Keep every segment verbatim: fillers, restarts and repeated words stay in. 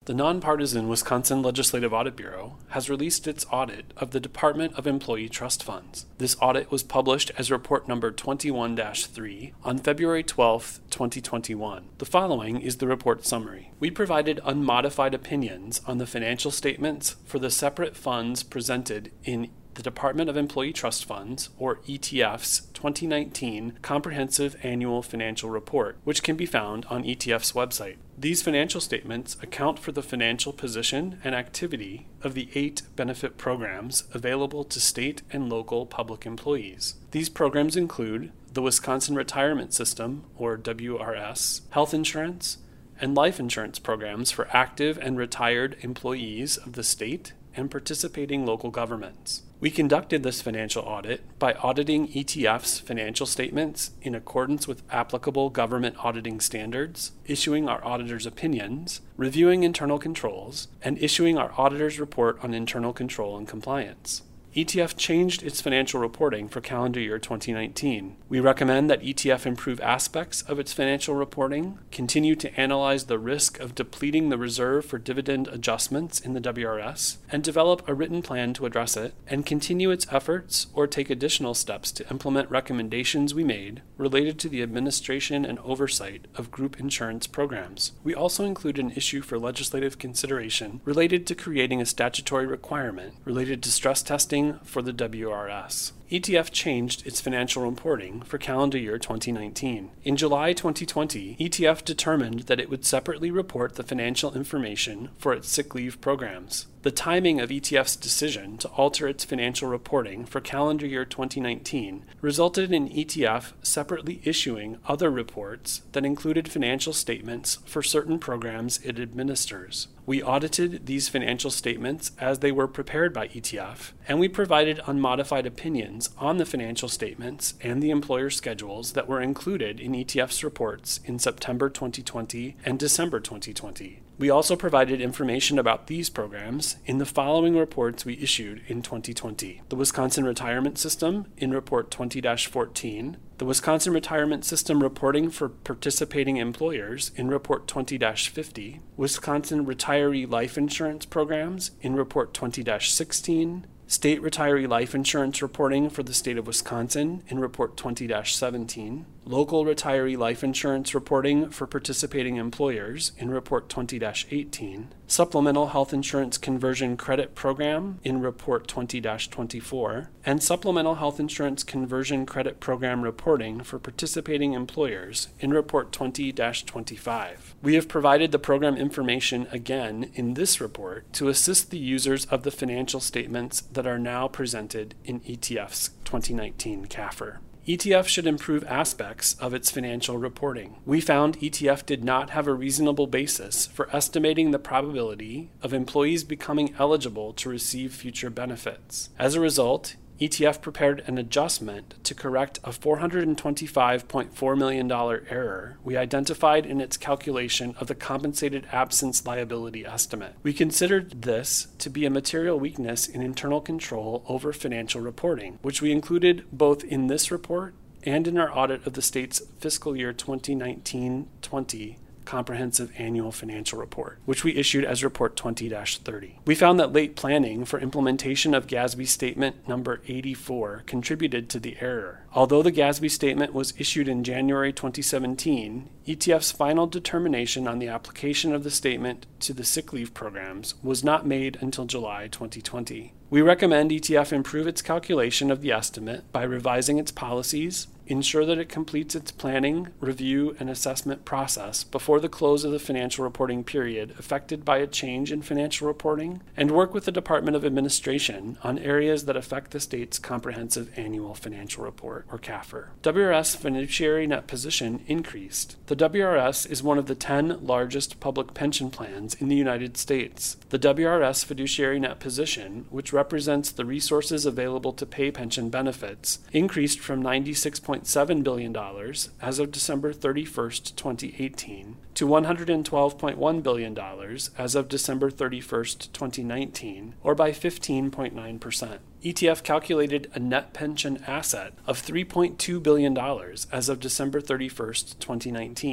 The nonpartisan Wisconsin Legislative Audit Bureau has released its audit of the Department of Employee Trust Funds. This audit was published as report number twenty-one dash three on February twelfth, twenty twenty-one. The following is the report summary. We provided unmodified opinions on the financial statements for the separate funds presented in the Department of Employee Trust Funds, or E T F's, twenty nineteen Comprehensive Annual Financial Report, which can be found on E T F's website. These financial statements account for the financial position and activity of the eight benefit programs available to state and local public employees. These programs include the Wisconsin Retirement System, or W R S, health insurance, and life insurance programs for active and retired employees of the state and participating local governments. We conducted this financial audit by auditing E T F's financial statements in accordance with applicable government auditing standards, issuing our auditor's opinions, reviewing internal controls, and issuing our auditor's report on internal control and compliance. E T F changed its financial reporting for calendar year twenty nineteen. We recommend that E T F improve aspects of its financial reporting, continue to analyze the risk of depleting the reserve for dividend adjustments in the W R S, and develop a written plan to address it, and continue its efforts or take additional steps to implement recommendations we made related to the administration and oversight of group insurance programs. We also include an issue for legislative consideration related to creating a statutory requirement related to stress testing for the W R S. E T F changed its financial reporting for calendar year twenty nineteen. In July twenty twenty, E T F determined that it would separately report the financial information for its sick leave programs. The timing of E T F's decision to alter its financial reporting for calendar year twenty nineteen resulted in E T F separately issuing other reports that included financial statements for certain programs it administers. We audited these financial statements as they were prepared by E T F, and we provided unmodified opinions on the financial statements and the employer schedules that were included in E T F's reports in September twenty twenty and December twenty twenty. We also provided information about these programs in the following reports we issued in twenty twenty. The Wisconsin Retirement System in Report twenty dash fourteen, the Wisconsin Retirement System Reporting for Participating Employers in Report twenty dash fifty, Wisconsin Retiree Life Insurance Programs in Report twenty dash sixteen, State Retiree Life Insurance Reporting for the State of Wisconsin in Report twenty dash seventeen, Local Retiree Life Insurance Reporting for Participating Employers in Report twenty dash eighteen, Supplemental Health Insurance Conversion Credit Program in Report twenty dash twenty-four, and Supplemental Health Insurance Conversion Credit Program Reporting for Participating Employers in Report twenty dash twenty-five. We have provided the program information again in this report to assist the users of the financial statements that are now presented in E T F's twenty nineteen C A F R. E T F should improve aspects of its financial reporting. We found E T F did not have a reasonable basis for estimating the probability of employees becoming eligible to receive future benefits. As a result, E T F prepared an adjustment to correct a four hundred twenty-five point four million dollars error we identified in its calculation of the compensated absence liability estimate. We considered this to be a material weakness in internal control over financial reporting, which we included both in this report and in our audit of the state's fiscal year twenty nineteen twenty Comprehensive Annual Financial Report, which we issued as Report twenty dash thirty. We found that late planning for implementation of G A S B Statement number eighty-four contributed to the error. Although the G A S B Statement was issued in January twenty seventeen, E T F's final determination on the application of the statement to the sick leave programs was not made until July twenty twenty. We recommend E T F improve its calculation of the estimate by revising its policies, ensure that it completes its planning, review, and assessment process before the close of the financial reporting period affected by a change in financial reporting, and work with the Department of Administration on areas that affect the state's Comprehensive Annual Financial Report, or C A F R. W R S fiduciary net position increased. The W R S is one of the ten largest public pension plans in the United States. The W R S fiduciary net position, which represents the resources available to pay pension benefits, increased from ninety-six point seven billion dollars as of December thirty-first, twenty eighteen, to one hundred twelve point one billion dollars as of December thirty-first, twenty nineteen, or by fifteen point nine percent. E T F calculated a net pension asset of three point two billion dollars as of December thirty-first, twenty nineteen,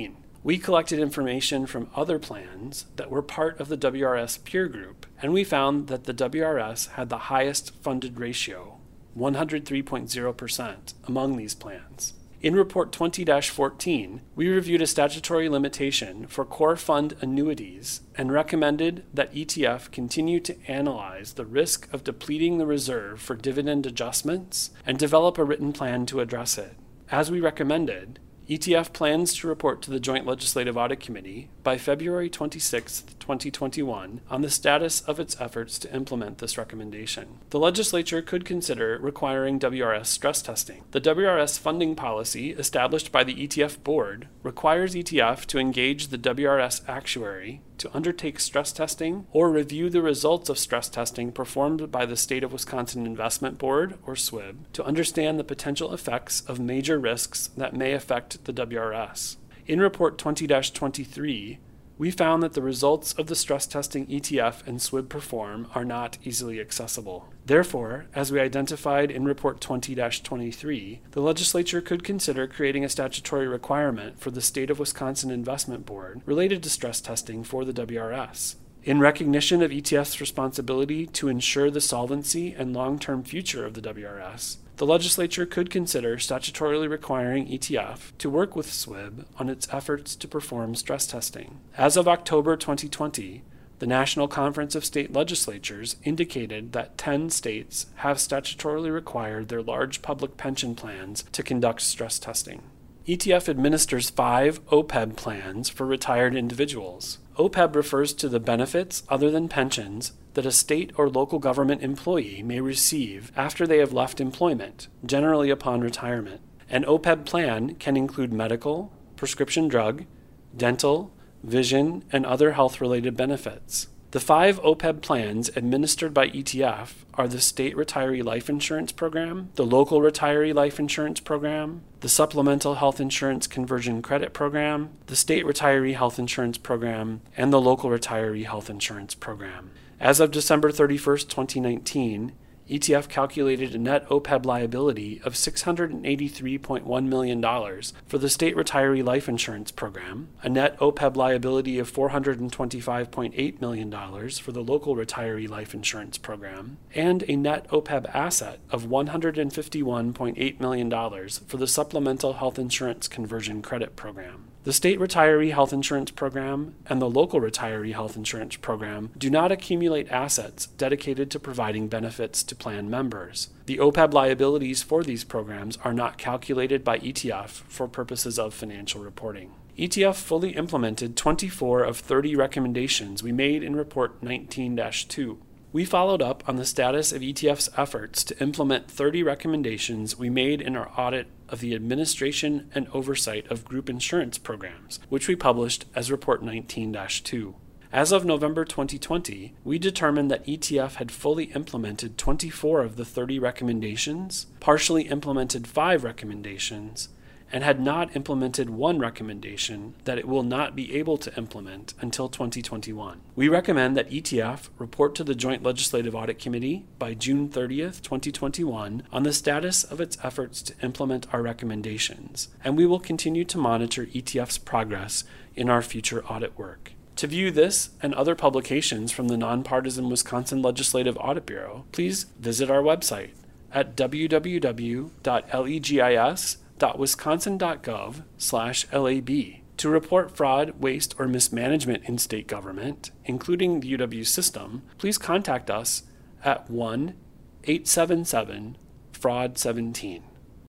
We collected information from other plans that were part of the W R S peer group, and we found that the W R S had the highest funded ratio, one hundred three point zero percent, among these plans. In Report twenty dash fourteen, we reviewed a statutory limitation for core fund annuities and recommended that E T F continue to analyze the risk of depleting the reserve for dividend adjustments and develop a written plan to address it. As we recommended, E T F plans to report to the Joint Legislative Audit Committee by February twenty-sixth, twenty twenty-one on the status of its efforts to implement this recommendation. The legislature could consider requiring W R S stress testing. The W R S funding policy established by the E T F board requires E T F to engage the W R S actuary to undertake stress testing or review the results of stress testing performed by the State of Wisconsin Investment Board, or S W I B, to understand the potential effects of major risks that may affect the W R S. In Report twenty dash twenty-three, we found that the results of the stress testing E T F and S W I B perform are not easily accessible. Therefore, as we identified in Report twenty dash twenty-three, the legislature could consider creating a statutory requirement for the State of Wisconsin Investment Board related to stress testing for the W R S. In recognition of E T F's responsibility to ensure the solvency and long-term future of the W R S, the legislature could consider statutorily requiring E T F to work with S W I B on its efforts to perform stress testing. As of October twenty twenty, the National Conference of State Legislatures indicated that ten states have statutorily required their large public pension plans to conduct stress testing. E T F administers five O P E B plans for retired individuals. O P E B refers to the benefits other than pensions that a state or local government employee may receive after they have left employment, generally upon retirement. An O P E B plan can include medical, prescription drug, dental, vision, and other health-related benefits. The five O P E B plans administered by E T F are the State Retiree Life Insurance Program, the Local Retiree Life Insurance Program, the Supplemental Health Insurance Conversion Credit Program, the State Retiree Health Insurance Program, and the Local Retiree Health Insurance Program. As of December thirty-first, twenty nineteen, E T F calculated a net O P E B liability of six hundred eighty-three point one million dollars for the State Retiree Life Insurance Program, a net O P E B liability of four hundred twenty-five point eight million dollars for the Local Retiree Life Insurance Program, and a net O P E B asset of one hundred fifty-one point eight million dollars for the Supplemental Health Insurance Conversion Credit Program. The State Retiree Health Insurance Program and the Local Retiree Health Insurance Program do not accumulate assets dedicated to providing benefits to plan members. The O P E B liabilities for these programs are not calculated by E T F for purposes of financial reporting. E T F fully implemented twenty-four of thirty recommendations we made in Report nineteen dash two. We followed up on the status of E T F's efforts to implement thirty recommendations we made in our audit of the administration and oversight of group insurance programs, which we published as Report nineteen dash two. As of November twenty twenty, we determined that E T F had fully implemented twenty-four of the thirty recommendations, partially implemented five recommendations, and had not implemented one recommendation that it will not be able to implement until twenty twenty-one. We recommend that E T F report to the Joint Legislative Audit Committee by June thirtieth, twenty twenty-one on the status of its efforts to implement our recommendations, and we will continue to monitor E T F's progress in our future audit work. To view this and other publications from the Nonpartisan Wisconsin Legislative Audit Bureau, please visit our website at w w w dot legis dot wisconsin dot gov slash lab. To report fraud, waste, or mismanagement in state government, including the U W system, please contact us at one eight seven seven fraud seventeen.